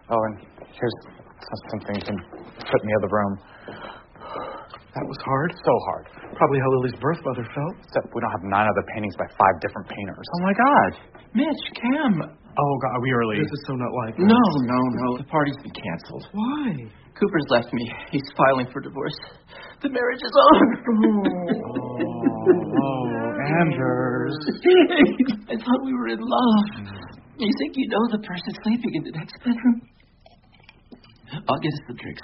Oh, and here's something you can put in the other room. That was hard? So hard. Probably how Lily's birth mother felt. Except we don't have 9 other paintings by 5 different painters. Oh, my God. Mitch, Cam. Oh, God, are we early? This is so not like No. The party's been canceled. Why? Cooper's left me. He's filing for divorce. The marriage is over. Anders. I thought we were in love. You think you know the person sleeping in the next bedroom? I'll get us some drinks.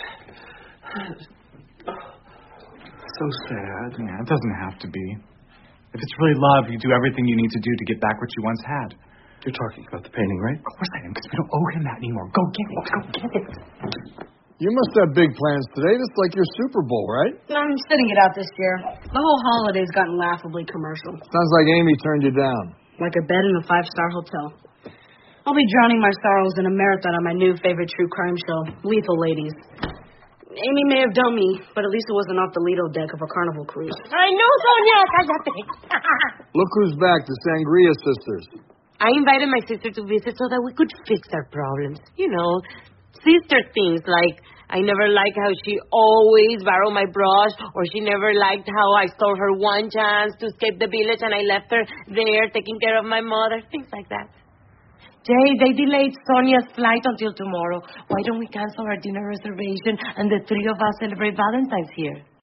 So sad. Yeah, it doesn't have to be. If it's really love, you do everything you need to do to get back what you once had. You're talking about the painting, right? Of course I am, because we don't owe him that anymore. Go get it. Go get it. You must have big plans today. This is like your Super Bowl, right? I'm sitting it out this year. The whole holiday's gotten laughably commercial. Sounds like Amy turned you down. Like a bed in a 5-star hotel. I'll be drowning my sorrows in a marathon on my new favorite true crime show, Lethal Ladies. Amy may have done me, but at least it wasn't off the Lido deck of a Carnival cruise. I know, Sonia. Cállate. Look who's back, the Sangria sisters. I invited my sister to visit so that we could fix our problems. You know, sister things like I never liked how she always borrowed my brush, or she never liked how I stole her one chance to escape the village and I left her there taking care of my mother, things like that. Jay, they delayed Sonia's flight until tomorrow. Why don't we cancel our dinner reservation and the 3 of us celebrate Valentine's here?